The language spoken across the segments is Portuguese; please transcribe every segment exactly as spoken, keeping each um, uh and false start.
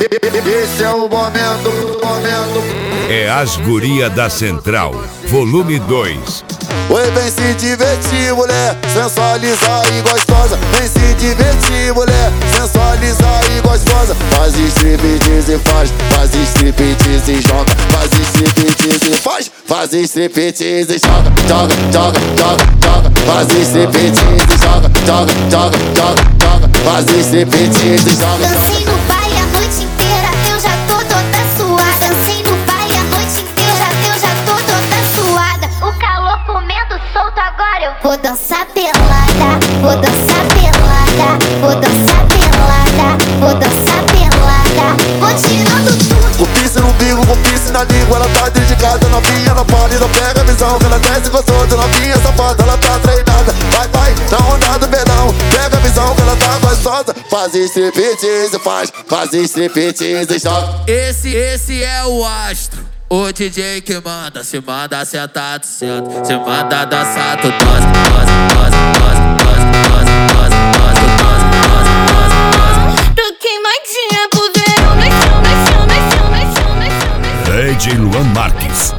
Esse é o momento, o momento. É as Guria da Central, volume dois. Oi, vem se divertir, mulher, sensualizar e gostosa. Vem se divertir, mulher, sensualizar e gostosa. Faz striptease e faz, faz striptease e joga. Faz striptease e faz, faz striptease e joga. Joga, joga, joga, joga. Faz striptease e joga. Joga, joga, joga, joga. Faz striptease e joga. Dancei no baile a noite inteira, eu já tô toda suada. Dancei no baile a noite inteira, eu já tô toda suada. O calor comendo solto, agora eu vou dançar pelada. Vou dançar pelada, vou dançar pelada, vou dançar pelada. Vou tirando tudo. Com piercing no umbigo, com piercing na língua. Ela tá dedicada, novinha, não pode, não pega a visão. Que ela desce gostosa, novinha, safada, ela tá treinada. Vai, vai, na onda do verão. Pega a visão que ela tá gostosa. Faz striptease, faz, faz striptease, joga. Esse, esse é o astro, o D J que manda. Se manda sentar, tu senta. Se manda dançar, tu dança, dança, dança, dança, dança, dança, dança, dança, dança, dança. Tô queimadinha pro verão. Vai chão, vai chão, vai chão, vai chão, vai chão, vai chão. D J Luan Marques.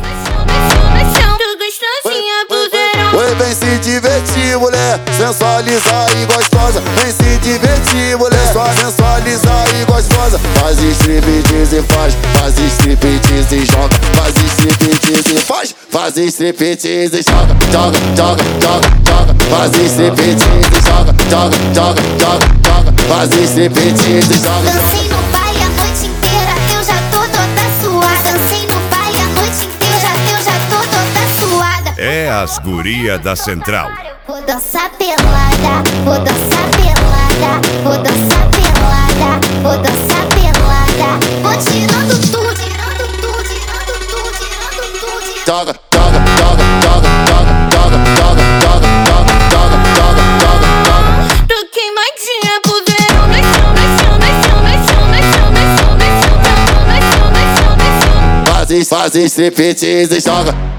Tô gostosinha pro verão. Oi, vem se divertir, mulher, sensualizar e gostosa. Vem se divertir, mulher, só sensualizar e gostosa. Faz striptease e faz, faz striptease e joga. Faz striptease e faz, faz striptease e joga. Joga, joga, joga, joga. Faz striptease e joga. Joga, joga, joga, joga. Faz striptease e joga. Dancei no baile a noite inteira, eu já tô toda suada. Dancei no baile a noite inteira, eu já tô toda suada. É as Guria da Central. Vou dançar pelada, vou dançar pelada, vou dançar pelada, vou dançar pelada. Vou tirando tudo, tirando tudo, tirando tudo, tirando tudo. Joga, joga, joga, joga, joga, joga, joga, joga, joga, joga, joga, joga, joga. Tô queimadinha pro verão. Vai chão, vai chão, vai chão, vai chão, vai chão, vai chão, vai chão, vai chão, vai chão, vai chão. Faz, faz striptease e joga.